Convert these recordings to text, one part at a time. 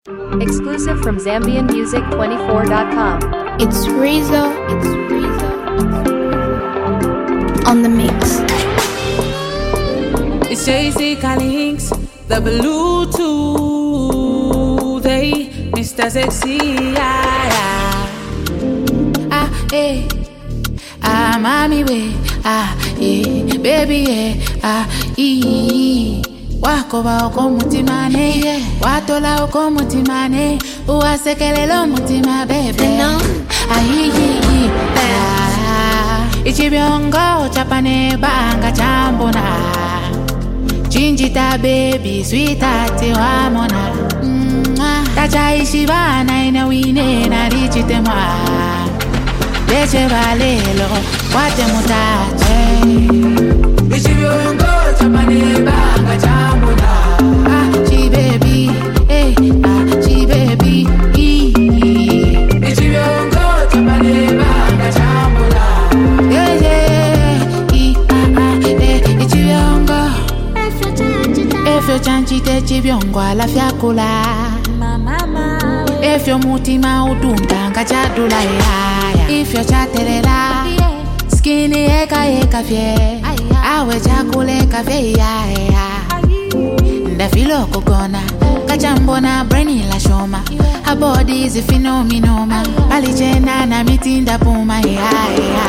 Exclusive from ZambianMusic24.com. It's Rizzo. On the mix. It's JC Links, the Bluetooth, hey, Mr. Sexy, mommy way, baby, wako ba oko mutimane, watola oko mutimane, uwasekelelo mutima baby, ichibiongo chapane banga chambona, chinjita baby sweetheart wamona, tacha ishibana ina wine na richitemwa, leche valelo wate mutache, ichibiongo chapane banga chambona, chi baby, chi baby, ichibiongo chapane banga chambona, ichibiongo, efyo chanchite chibiongo ala fyakula, efyo mutima udunda ngachadula yaya, ifyo chatelela, skini eka fye, awe chakule kafye yaya, ndafilo kugona, kachambona brainy la shoma, her body is a phenomenoma, palichena na mitinda puma yaya,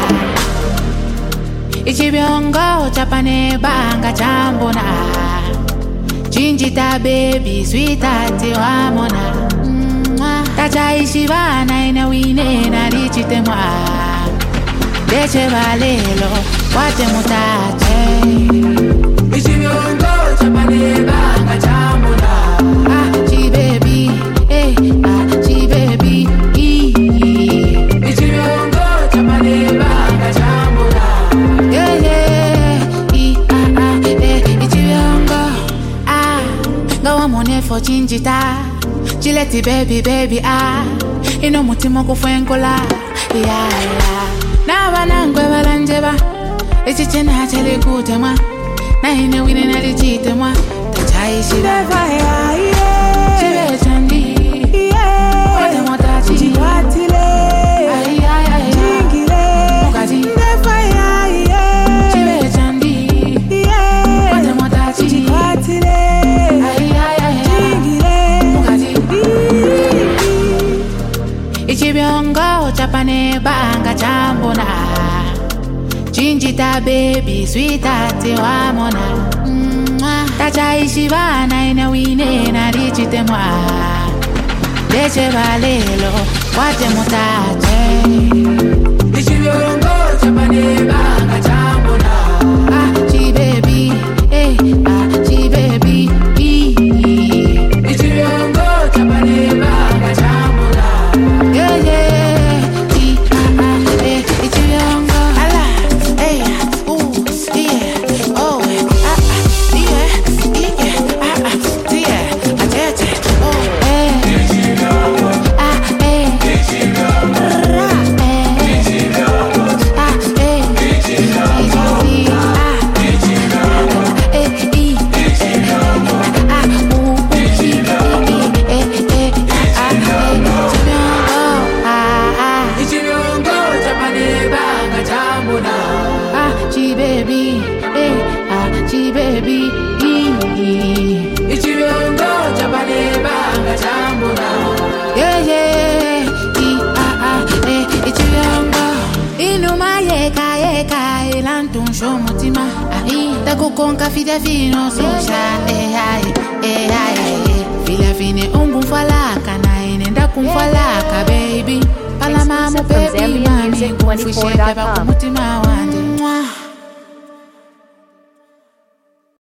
ichibiongo chapane banga chambona, chinjita baby sweetheart wamona, tacha ishibana ina wine na richitemwa, leche valelo wate mutache, ichibiongo chapane banga chambona, chi baby, chi baby, ichibiongo chapane banga chambona, ichibiongo, gawa mone for chinjita, chileti baby, ino mutima kufenkola, na banangwe balanjeba, ichichena chele kutemwa, na ine wine na lichitemwa, tachai shireva chive chandi, wate motachi chiwatile, chingile, mukaji chive chandi, wate motachi chiwatile, chingile, mukaji ichibiongo chapane banga chambona, chinjita baby sweetheart wamona, tacha ishibana ina wine na richitemwa, leche valelo wate mutache, ichibiongo chapane banga chambona, chi baby, chi baby, ichibiongo chapane banga chambona, kukonka fide fino susha, fila fine falaka na inenda kumfalaka baby, pala mamu baby mami, kumfishe beba kumutima wande.